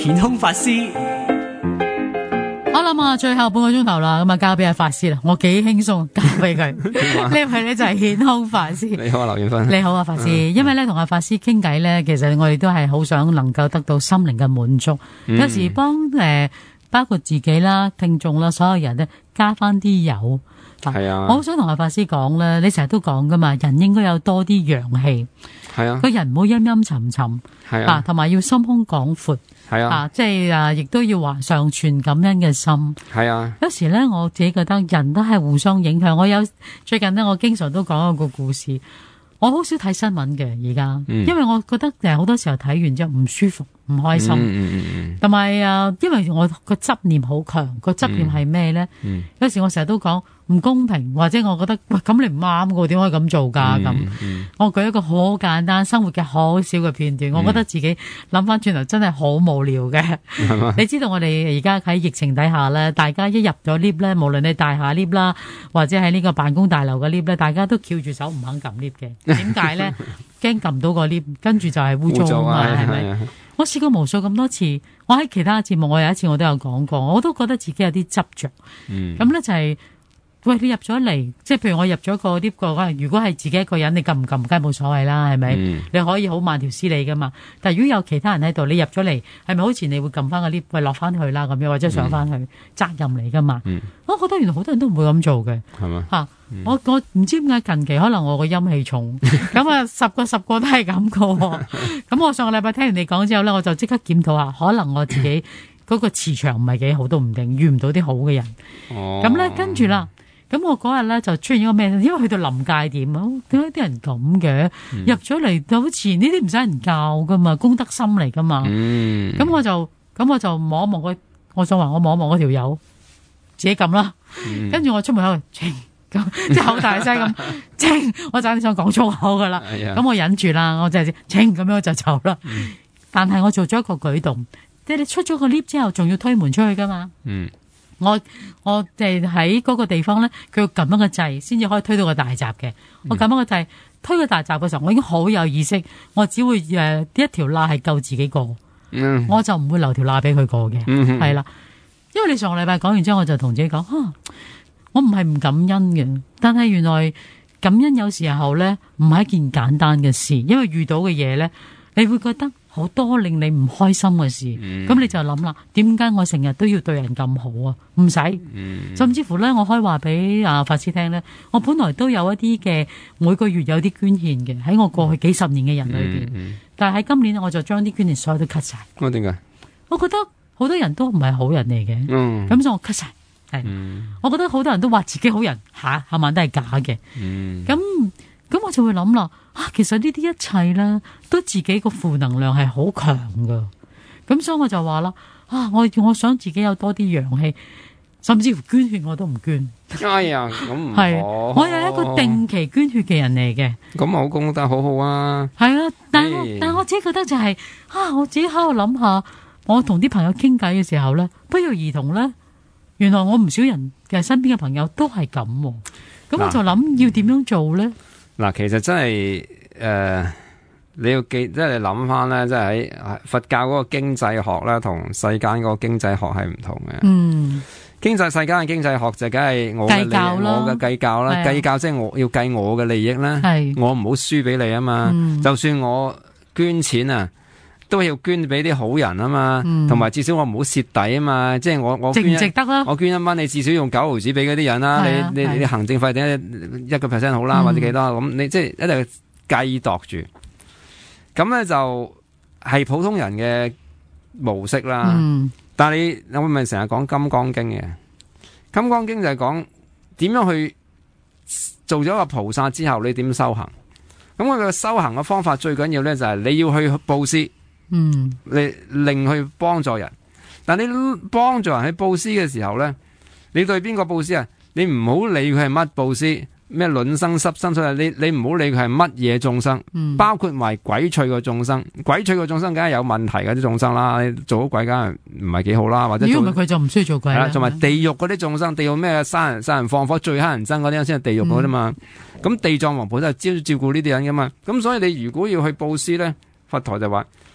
顯空法師， 我諗啊，最後半個鐘頭啦，咁啊交俾阿法師啦，我幾輕鬆交俾佢。呢位咧就係顯空法師。 你好啊，劉艷芬。 你好啊，法師。因為咧同阿法師傾偈咧，其實我哋都係好想能夠得到心靈嘅滿足。有時幫包括自己啦、聽眾啦、所有人咧加翻啲油。 係啊， 我好想同阿法師講咧，你成日都講噶嘛，人應該有多啲陽氣。 係啊， 個人唔好陰陰沉沉。 係啊， 同埋要心胸廣闊。 係啊， 即係亦都要話常存感恩嘅心。 係啊， 有時咧，我自己覺得人都係互相影響。最近咧，我經常都講一個故事。我好少睇新聞嘅而家，因為我覺得好多時候睇完之後唔舒服、唔開心。同埋因為我個執念好強，個執念係咩咧？有時我成日都講唔公平，或者我覺得喂，咁你唔啱嘅，點可以咁做㗎？咁我舉一個好簡單生活嘅好少嘅片段，我覺得自己諗翻轉頭真係好無聊嘅。你知道我哋而家喺疫情底下咧，大家一入咗 lift 咧，無論你大廈 lift 啦，或者喺呢個辦公大樓嘅 lift 咧，大家都翹住手唔肯撳 lift 嘅。點解咧？驚撳唔到個 lift，跟住就係污糟啊嘛，係咪？我試過無數咁多次，我喺其他節目，我有一次我都有講過，我都覺得自己有啲執着。咁咧就係。喂，你入咗嚟，即係譬如我入咗個 lift 個，如果係自己一個人，你撳唔撳梗係冇所謂啦，係咪？你可以好慢條斯理噶嘛。但係如果有其他人喺度，你入咗嚟，係咪好似你會撳翻個 lift，喂落翻去啦咁樣，或者上翻去，責任嚟噶嘛？我覺得原來好多人都唔會咁做嘅，係嘛？吓，我唔知點解近期可能我個陰氣重，咁啊十個都係咁個。咁我上個禮拜聽完你講之後咧，我就即刻檢討下，可能我自己嗰個磁場唔係幾好都唔定，遇唔到啲好嘅人。咁咧跟住啦。咁我嗰日咧就出現咗個咩？因為去到臨界點啊，點解啲人咁嘅？入咗嚟就好似呢啲唔使人教噶嘛，功德心嚟噶嘛。咁我就望一望佢，我想話我望一望嗰條友，自己撳啦。跟住我出門口，咁即係好大聲咁，我差啲想講粗口噶啦。咁我忍住啦，我就係咁樣就走啦。但係我做咗一個舉動，即係你出咗個 lift 之後，仲要推門出去噶嘛。我哋喺嗰個地方咧，佢要撳一個掣先至可以推到個大閘嘅。我撳一個掣，推個大閘嘅時候，我已經好有意識，我只會一條罅係夠自己過，我就唔會留條罅俾佢過嘅。係啦，因為你上個禮拜講完之後，我就同自己講，我唔係唔感恩嘅，但係原來感恩有時候咧唔係一件簡單嘅事，因為遇到嘅嘢咧，你會覺得好多令你唔開心嘅事，咁你就諗啦，點解我成日都要對人咁好啊？唔使，甚至乎咧，我可以話俾法師聽咧，我本來都有一啲嘅每個月有啲捐獻嘅，喺我過去幾十年嘅人裏邊，但係喺今年我就將啲捐獻所有都 cut 晒。點解？我覺得好多人都唔係好人嚟嘅，咁所以我 cut 晒。係，我覺得好多人都話自己好人，下晚都係假嘅。咁我就會諗啦，其實呢啲一切咧，都自己個負能量係好強噶。咁所以我就話啦，我想自己有多啲陽氣，甚至乎捐血我都唔捐。 哎呀，咁唔係，我係一個定期捐血嘅人嚟嘅。咁好功德好好啊。係啊，但我自己覺得就係我自己喺度諗下，我同啲朋友傾偈嘅時候咧，不約而同咧，原來我唔少人嘅身邊嘅朋友都係咁。咁我就諗要點樣做咧？ 嗱，其實真係你要記，即係你諗翻咧，即係喺佛教嗰個經濟學咧，同世間嗰個經濟學係唔同嘅。經濟世間嘅經濟學就梗係我嘅利益，我嘅計較啦，計較即係我要計我嘅利益啦，我唔好輸俾你啊嘛。就算我捐錢啊，都要捐俾啲好人啊嘛，同埋至少我唔好蝕底啊嘛。即係我捐值得啦，我捐1蚊，你至少用9毫子俾嗰啲人啦。你行政費點1% 好啦，或者幾多咁，你即係一定計度住。咁咧就係普通人嘅模式啦。但係我咪成日講《金剛經》嘅，《金剛經》就係講點樣去做咗個菩薩之後，你點修行。咁我嘅修行嘅方法最緊要咧就係你要去布施，你令去幫助人。但你幫助人去布施嘅時候咧，你對邊個布施啊？你唔好理佢係乜布施。咩卵生濕生出嚟？你唔好理佢係乜嘢眾生，包括埋鬼趣嘅眾生。鬼趣嘅眾生梗係有問題嘅啲眾生啦，你做咗鬼梗係唔係幾好啦。或者如果唔係佢就唔需要做鬼啦。同埋地獄嗰啲眾生，地獄咩殺人放火最乞人憎嗰啲先係地獄嗰啲嘛。咁地藏王菩薩係照顧呢啲人噶嘛。咁所以你如果要去布施咧，佛陀就話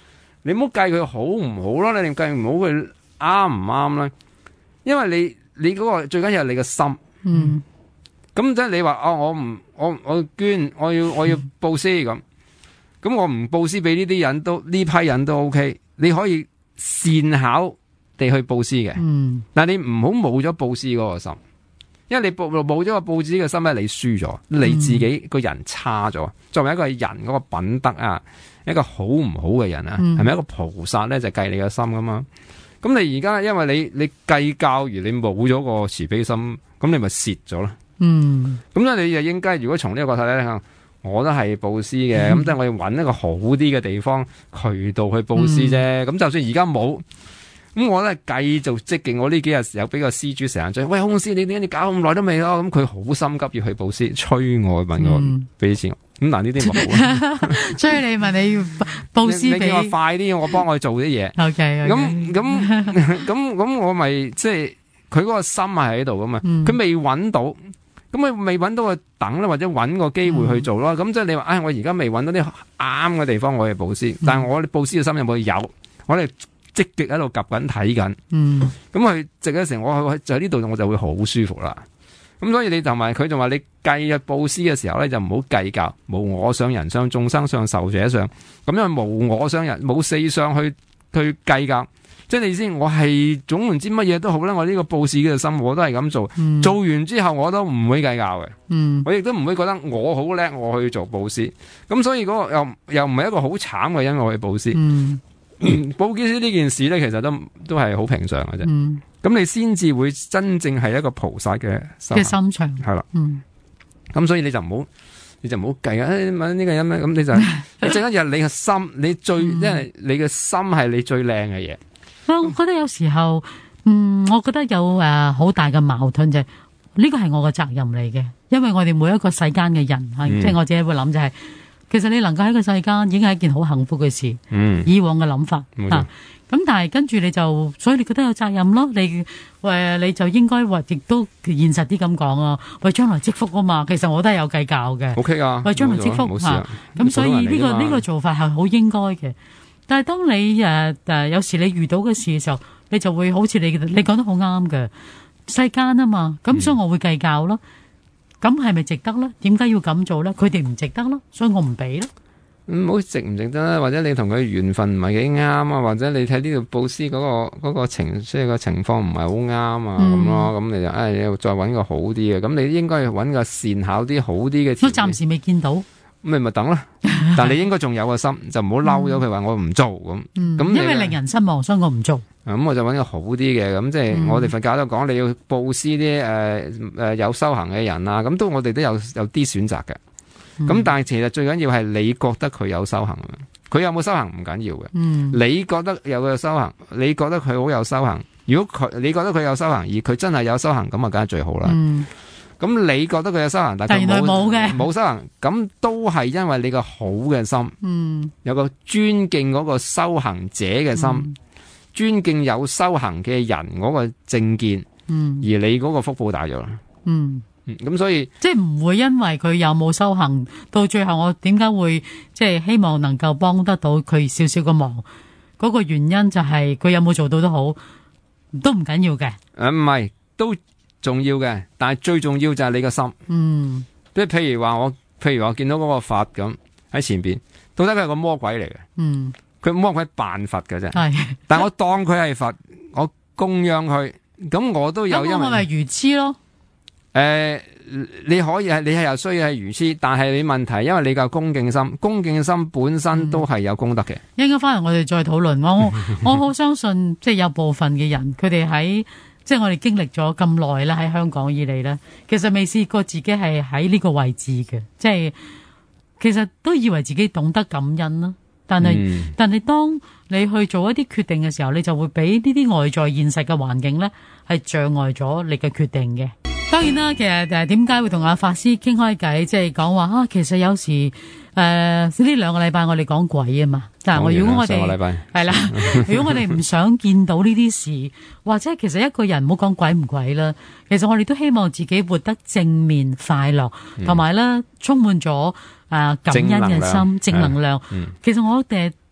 你唔好計佢好唔好咯，你計唔好佢啱唔啱咧？因為你嗰個最緊要係你個心。咁即係你話我捐，我要布施咁我唔布施俾呢啲人都呢批人都 OK， 你可以善巧地去布施嘅。但係你唔好冇咗布施嗰個心，因為你冇咗個布施嘅心咧，你輸咗，你自己個人差咗。作為一個人嗰個品德啊，一個好唔好嘅人啊，係咪一個菩薩咧就計你個心噶嘛？咁你而家因為你計較而你冇咗個慈悲心，咁你咪蝕咗咯。咁所以你就應該，如果從呢個角度咧，我都係布施嘅，咁即係我要揾一個好啲嘅地方渠道去布施啫。咁就算而家冇，咁我咧繼續積極。我呢幾日有俾個施主成日追，喂，空師你點解你搞咁耐都未咯？咁佢好心急要去布施，催我問我俾啲錢。咁嗱呢啲冇， 所以你問你要布施俾， 你叫我快啲，我幫我做啲嘢。 OK， 咁我咪即係佢嗰個心係喺度噶嘛，佢未揾到。咁佢未揾到個等啦，或者揾個機會去做咯。咁即係你話，我而家未揾到啲啱嘅地方，我哋布施。但係我哋布施嘅心有冇有？我哋積極喺度及緊睇緊。咁佢值嘅時候，我就喺呢度，我就會好舒服啦。咁所以你同埋佢仲話，你計布施嘅時候咧，就唔好計較，無我相、人相、眾生相、壽者相。咁因為無我相人，冇四相去計較。即係你先，我係總唔知乜嘢都好啦。我呢個布施嘅心，我都係咁做。做完之後，我都唔會計較嘅。我亦都唔會覺得我好叻，我去做布施。咁所以嗰個又唔係一個好慘嘅因我去布施。布施呢件事咧，其實都係好平常嘅啫。咁你先至會真正係一個菩薩嘅心腸。 係啦。咁所以你就唔好計啊！問呢個人咩？咁你就你最緊要係你嘅心，你最因為你嘅心係你最靚嘅嘢。 我覺得有時候，我覺得有好大嘅矛盾就係呢個係我嘅責任嚟嘅，因為我哋每一個世間嘅人，即係我自己會諗就係，其實你能夠喺個世間已經係一件好幸福嘅事。以往嘅諗法咁但係跟住你就，所以你覺得有責任咯。你就應該話，亦都現實啲咁講啊，為將來積福啊嘛。其實我都係有計較嘅。 OK 啊， 為將來積福咁所以呢個做法係好應該嘅。但係當你有時你遇到嘅事嘅時候，你就會好似你講得好啱嘅世間啊嘛，咁所以我會計較咯。咁係咪值得咧？點解要咁做咧？佢哋唔值得咯，所以我唔俾咯。 唔好值唔值得咧，或者你同佢緣分唔係幾啱啊，或者你睇呢度布施嗰個情，即係個情況唔係好啱啊咁咯。咁你就你要再揾個好啲嘅，咁你應該要揾個善巧啲好啲嘅。 我暫時未見到。 咁咪等啦，但係你應該仲有個心，就唔好嬲咗佢話我唔做咁。咁因為令人失望，所以我唔做。 咁我就揾個好啲嘅，咁即係我哋佛教都講，你要布施啲有修行嘅人啊，咁我哋都有啲選擇嘅。咁但係其實最緊要係你覺得佢有修行，佢有冇修行唔緊要嘅。你覺得有個修行，你覺得佢好有修行。如果你覺得佢有修行，而佢真係有修行，咁啊梗係最好啦。咁你覺得佢有修行，但係佢冇修行，咁都係因為你個好嘅心，有個尊敬嗰個修行者嘅心，尊敬有修行嘅人嗰個正見，而你嗰個福報大咗啦。咁所以即係唔會因為佢有冇修行，到最後我點解會即係希望能夠幫得到佢少少嘅忙？嗰個原因就係佢有冇做到都好，都唔緊要嘅。 唔係都重要嘅，但係最重要就係你個心。即係譬如話我見到嗰個佛咁喺前邊，到底佢係個魔鬼嚟嘅。佢魔鬼扮佛嘅啫。但係我當佢係佛，我供養佢，咁我都有因為。咁我咪愚痴咯。 你可以你係又需要係愚痴，但係你問題，因為你個恭敬心本身都係有功德嘅。 應該翻嚟我哋再討論。我好相信，即係有部分嘅人，佢哋喺即係我哋經歷咗咁耐啦，喺香港以嚟咧，其實未試過自己係喺呢個位置嘅，即係其實都以為自己懂得感恩啦。但係當你去做一啲決定嘅時候，你就會俾呢啲外在現實嘅環境咧，係障礙咗你嘅決定嘅。當然啦，其實點解會同阿法師傾開偈，即係講話其實有時呢2個禮拜我哋講鬼啊嘛。但係如果我哋係啦，如果我哋唔想見到呢啲事，或者其實一個人唔好講鬼唔鬼啦，其實我哋都希望自己活得正面快樂，同埋咧充滿咗感恩嘅心、正能量。其實我哋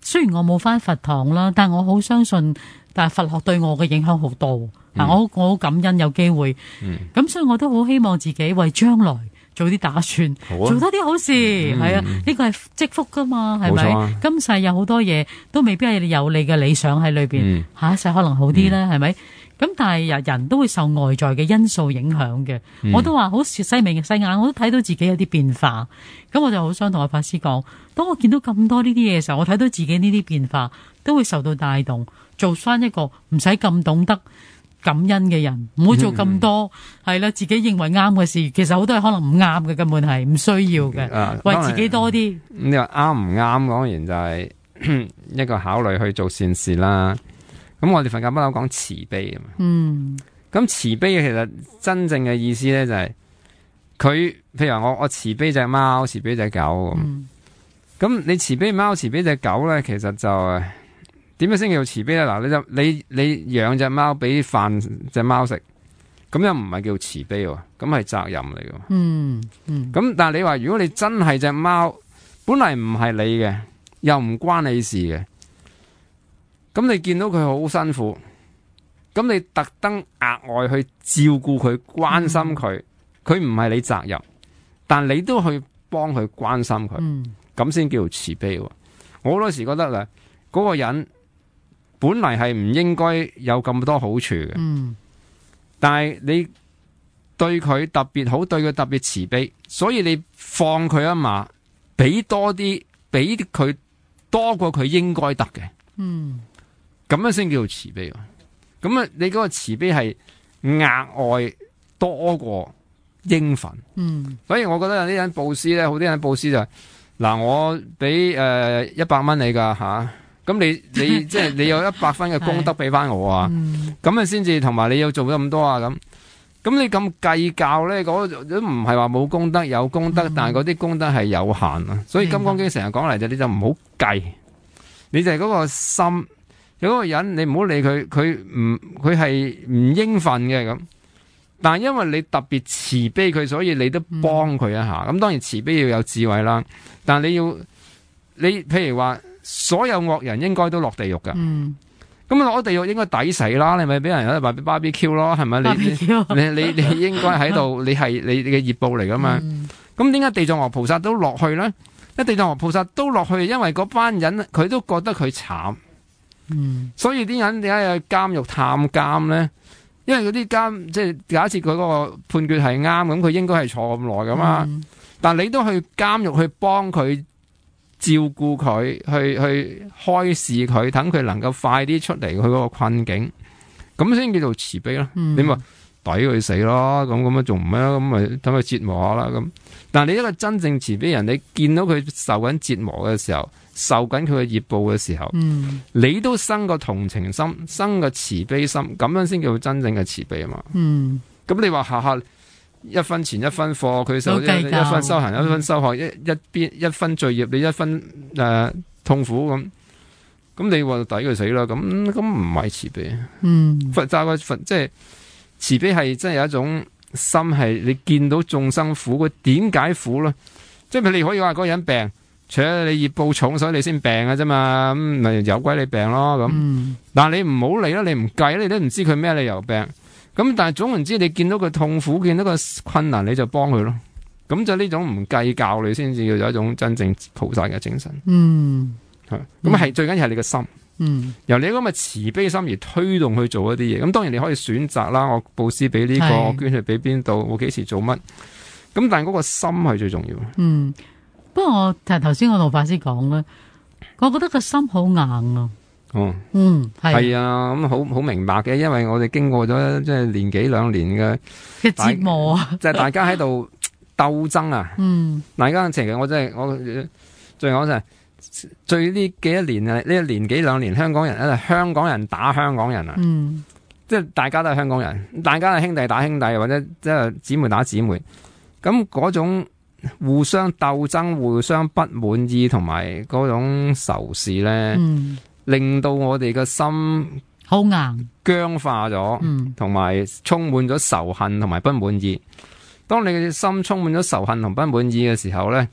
雖然我冇返佛堂啦，但我好相信，但係佛學對我嘅影響好多。我好感恩有機會，咁所以我都好希望自己為將來做啲打算，做多啲好事，係呢個係積福噶嘛，係咪？今世有好多嘢都未必係有你嘅理想喺裏邊，下一世可能好啲咧，係咪？咁但係人都會受外在嘅因素影響嘅，我都話好細眉細眼，我都睇到自己有啲變化，咁我就好想同我法師講，當我見到咁多呢啲嘢嘅時候，我睇到自己呢啲變化都會受到帶動，做翻一個唔使咁懂得感恩嘅人，唔好做咁多係啦，自己認為啱嘅事，其實好多係可能唔啱嘅，根本係唔需要嘅，為自己多啲。 你話啱唔啱？當然就係一個考慮去做善事啦。咁我哋佛教不嬲講慈悲啊嘛。咁慈悲其實真正嘅意思咧就係佢，譬如話我慈悲隻貓，慈悲隻狗咁。你慈悲貓，慈悲隻狗咧，其實就點樣先叫慈悲咧？嗱，你養隻貓俾飯隻貓食，咁又唔係叫慈悲喎，咁係責任嚟嘅。咁但係你話如果你真係隻貓本嚟唔係你嘅，又唔關你事嘅，咁你見到佢好辛苦，咁你特登額外去照顧佢、關心佢，佢唔係你責任，但你都去幫佢關心佢，咁先叫慈悲喎。我好多時覺得咧，嗰個人本嚟係唔應該有咁多好處嘅，但係你對佢特別好，對佢特別慈悲，所以你放佢一馬，俾多啲，俾佢多過佢應該得嘅，咁樣先叫做慈悲。咁啊，你嗰個慈悲係額外多過應份。所以我覺得有啲人布施咧，好啲人布施就係嗱，我俾100蚊你噶吓。咁你即係你有100分嘅功德俾翻我啊，咁啊先至同埋你要做咗咁多啊咁你咁計較咧，嗰都唔係話冇功德，有功德，但係嗰啲功德係有限啊。所以《金剛經》成日講嚟就你就唔好計，你就係嗰個心，有嗰個人你唔好理佢，佢係唔應份嘅咁。但係因為你特別慈悲佢，所以你都幫佢一下。咁當然慈悲要有智慧啦，但係你譬如話。所有惡人應該都落地獄噶，咁落地獄應該抵死啦，你咪俾人喺度話 BBQ 咯，係咪？你應該喺度，你係你嘅業報嚟噶嘛？咁點解地藏王菩薩都落去咧？地藏王菩薩都落去，因為嗰班人佢都覺得佢慘，所以啲人點解去監獄探監咧？因為嗰啲監即係假設佢嗰個判決係啱，咁佢應該係坐咁耐噶嘛，但你都去監獄去幫佢。照顧佢，去開示佢，等佢能夠快啲出嚟佢嗰個困境，咁先叫做慈悲咯。你話抵佢死咯，咁樣仲唔咩？咁咪等佢折磨下啦。咁，但係你一個真正慈悲人，你見到佢受緊折磨嘅時候，受緊佢嘅業報嘅時候，你都生個同情心，生個慈悲心，咁樣先叫做真正嘅慈悲啊嘛。咁你話下下。一分錢一分貨，佢受一分修行一分修學，一分罪業，你一分痛苦咁你話抵佢死啦，咁唔係慈悲。佛教嘅佛即係慈悲係真係有一種心係你見到眾生苦，佢點解苦咧？即係你可以話嗰個人病，除咗你業報重，所以你先病嘅啫嘛，咁咪有歸你病咯咁。但係你唔好理啦，你唔計，你都唔知佢咩理由病。咁但係總言之，你見到佢痛苦，見到個困難，你就幫佢咯。咁就呢種唔計較，你先至要有一種真正菩薩嘅精神。咁係最緊要係你個心。由你咁嘅慈悲心而推動去做一啲嘢。咁當然你可以選擇啦，我布施俾呢個，我捐去俾邊度，我幾時做乜。咁但係嗰個心係最重要。 不過我頭先我同法師講咧，我覺得個心好硬啊。係啊，咁好明白嘅，因為我哋經過咗即係年幾兩年嘅折磨啊， 即係大家喺度鬥爭啊。大家其實我真係我最講就係最呢幾一年啊，呢一年幾兩年香港人咧，香港人打香港人啊。即係大家都係香港人，大家係兄弟打兄弟，或者即係姊妹打姊妹。咁嗰種互相鬥爭、互相不滿意同埋嗰種仇視咧。令到我哋嘅心好硬僵化咗，同埋充滿咗仇恨同埋不滿意。當你嘅心充滿咗仇恨同不滿意嘅時候咧，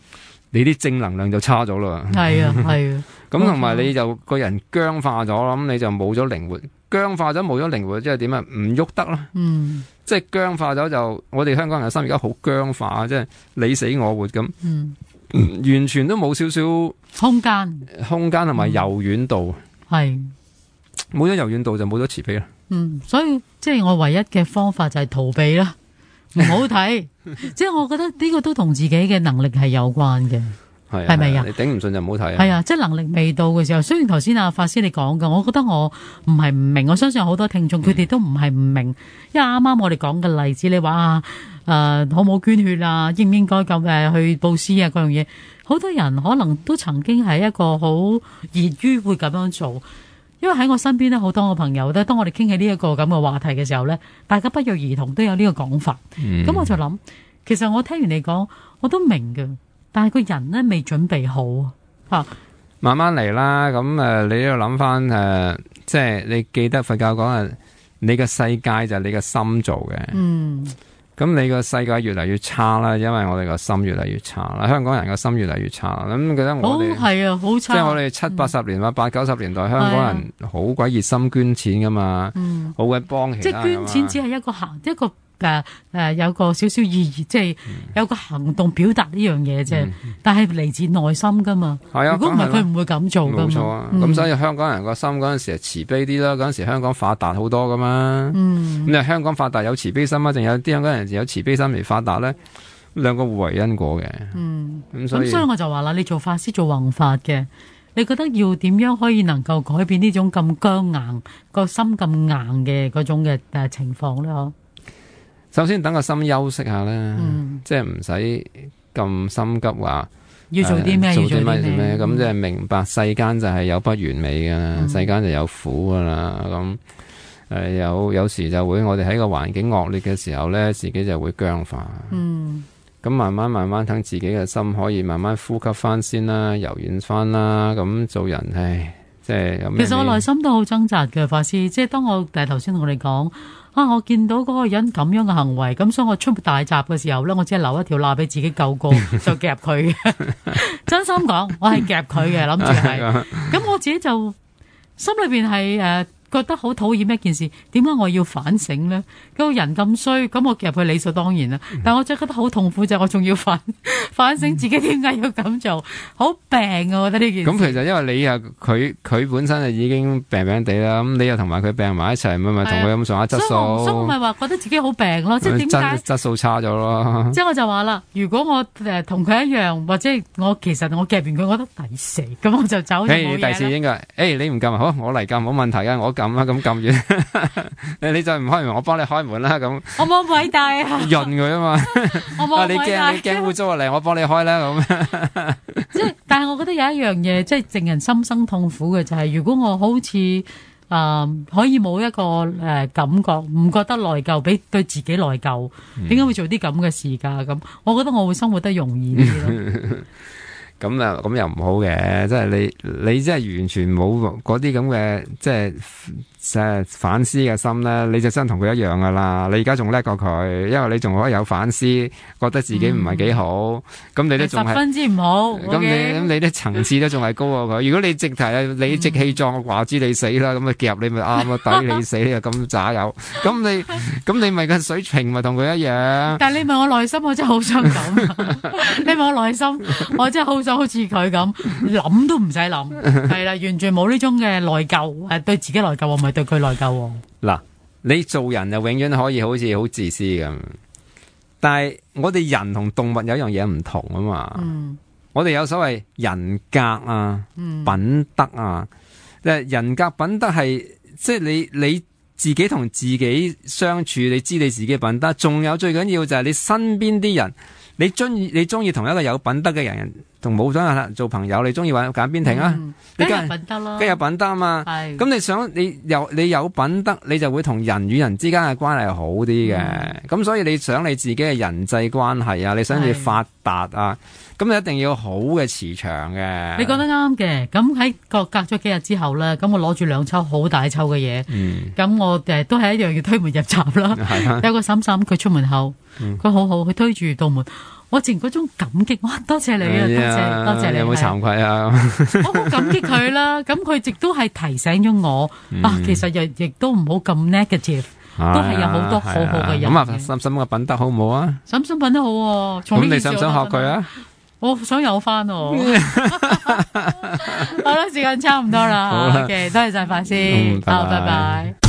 你啲正能量就差咗啦。 係啊，係啊。 咁同埋你就個人僵化咗，咁你就冇咗靈活，僵化咗冇咗靈活，即係點啊？唔喐得啦。即係僵化咗就，我哋香港人嘅心而家好僵化，即係你死我活咁。完全都冇少少空間同埋柔軟度。係冇咗柔軟度就冇咗慈悲啦。 所以即係我唯一嘅方法就係逃避啦，唔好睇。即係我覺得呢個都同自己嘅能力係有關嘅。係咪啊？ 你頂唔順就唔好睇。 係啊，即係能力未到嘅時候。雖然頭先阿法師你講嘅，我覺得我唔係唔明。我相信好多聽眾佢哋都唔係唔明，因為啱啱我哋講嘅例子，你話好冇捐血啊，應唔應該咁去布施啊嗰樣嘢，好多人可能都曾經係一個好熱於會咁樣做。因為喺我身邊咧，好多個朋友咧，當我哋傾起呢一個咁嘅話題嘅時候咧，大家不約而同都有呢個講法。咁我就諗，其實我聽完你講，我都明嘅。但係個人咧未準備好慢慢嚟啦。咁你都要諗翻即係你記得佛教講你嘅世界就係你嘅心做嘅。咁你個世界越嚟越差啦，因為我哋個心越嚟越差啦。香港人個心越嚟越差。咁記得我哋係啊，好差。 即係我哋70-80年或80-90年代，香港人好鬼熱心捐錢噶嘛，好鬼幫其他。 即係捐錢只係一個有個少少意義，即係有個行動表達呢樣嘢啫。但係嚟自內心噶嘛。如果唔係佢唔會咁做噶嘛。冇錯啊。咁所以香港人個心嗰陣時係慈悲啲啦。嗰陣時香港發達好多噶嘛。咁你香港發達有慈悲心啊，定有啲香港人有慈悲心嚟發達咧？兩個互為因果嘅。咁所以我就話啦，你做法師做弘法嘅，你覺得要點樣可以能夠改變呢種咁僵硬個心咁硬嘅嗰種嘅情況咧？ 首先等個心休息下啦，即係唔使咁心急話要做啲咩， 做啲咩咁，即係明白世間就係有不完美噶，世間就有苦噶啦。咁有時就會我哋喺個環境惡劣嘅時候咧，自己就會僵化。咁慢慢等自己嘅心可以慢慢呼吸翻先啦，柔軟翻啦。咁做人即係有咩？其實我內心都好掙扎嘅，法師。即係當我頭先同你講。我見到嗰個人咁樣嘅行為，咁所以我出大閘嘅時候咧，我只係留一條罅俾自己救過，就夾佢嘅。真心講，我係夾佢嘅，諗住係。咁我自己就心裏邊係覺得好討厭一件事，點解我要反省呢？個人咁衰，咁我夾佢理所當然啦。但我真係覺得好痛苦，就係我仲要反省自己點解要咁做，好病啊！我覺得呢件事。咁其實因為你佢本身就已經病地啦，咁你又同埋佢病埋一齊，咪同佢咁上下質素。所以我咪話覺得自己好病咯，即係點解質素差咗咯？即係我就話啦，如果我同佢一樣，或者其實我夾完佢，我覺得抵死，咁我就走就冇嘢啦。第時應該你唔撳好，我嚟撳冇問題嘅，我撳啦，咁撳完你就唔開門，我幫你開門啦。咁我冇偉大啊，潤佢啊嘛。我冇偉大。你驚污糟啊？嚟我幫你開啦咁。即係，但係我覺得有一樣嘢，即係令人心生痛苦嘅就係，如果我好似可以冇一個感覺，唔覺得內疚，俾對自己內疚，點解會做啲咁嘅事㗎？咁我覺得我會生活得容易啲咯。咁又唔好嘅，即係你即係完全冇嗰啲咁嘅即係反思嘅心咧，你就真同佢一樣噶啦。你而家仲叻過佢，因為你仲可以有反思，覺得自己唔係幾好，咁你都仲係十分之唔好。咁你啲層次都仲係高過佢。如果你直頭理直氣壯話知你死啦，咁啊夾你咪啱啊，抵你死啊，咁渣有。咁你咪個水平咪同佢一樣。但係你問我內心，我真係好想咁。你問我內心，我真係好想好似佢咁諗都唔使諗，係啦，完全冇呢種嘅內疚，對自己內疚，我咪對佢內疚。嗱，你做人就永遠可以好似好自私咁，但係我哋人同動物有一樣嘢唔同啊嘛。我哋有所謂人格啊、品德啊，人格品德係即係你自己同自己相處，你知你自己品德，仲有最緊要就係你身邊啲人。你中意同一個有品德嘅人，同冇想做朋友，你中意揀邊停啊？你梗係品德咯，梗有品德啊嘛。咁你想你有品德，你就會同人與人之間嘅關係好啲嘅。咁所以你想你自己嘅人際關係啊，你想你發達啊，咁你一定要好嘅磁場嘅。你講得啱嘅。咁喺隔咗幾日之後咧，咁我攞住兩抽好大抽嘅嘢，咁我都係一樣要推門入閘啦。有個嬸嬸佢出門口，佢好好，佢推住道門。 我淨嗰種感激，哇！多謝你啊，多謝你， 有冇慚愧啊？ 我好感激佢啦，咁佢亦都係提醒咗我其實亦都唔好咁 negative，都係有好多好好嘅人。 咁啊，心心嘅品德好唔好啊？ 心心品德好喎， 咁你想唔想學佢啊？ 我想有翻喎。好啦，時間差唔多啦，OK，多謝晒法師，好，拜拜。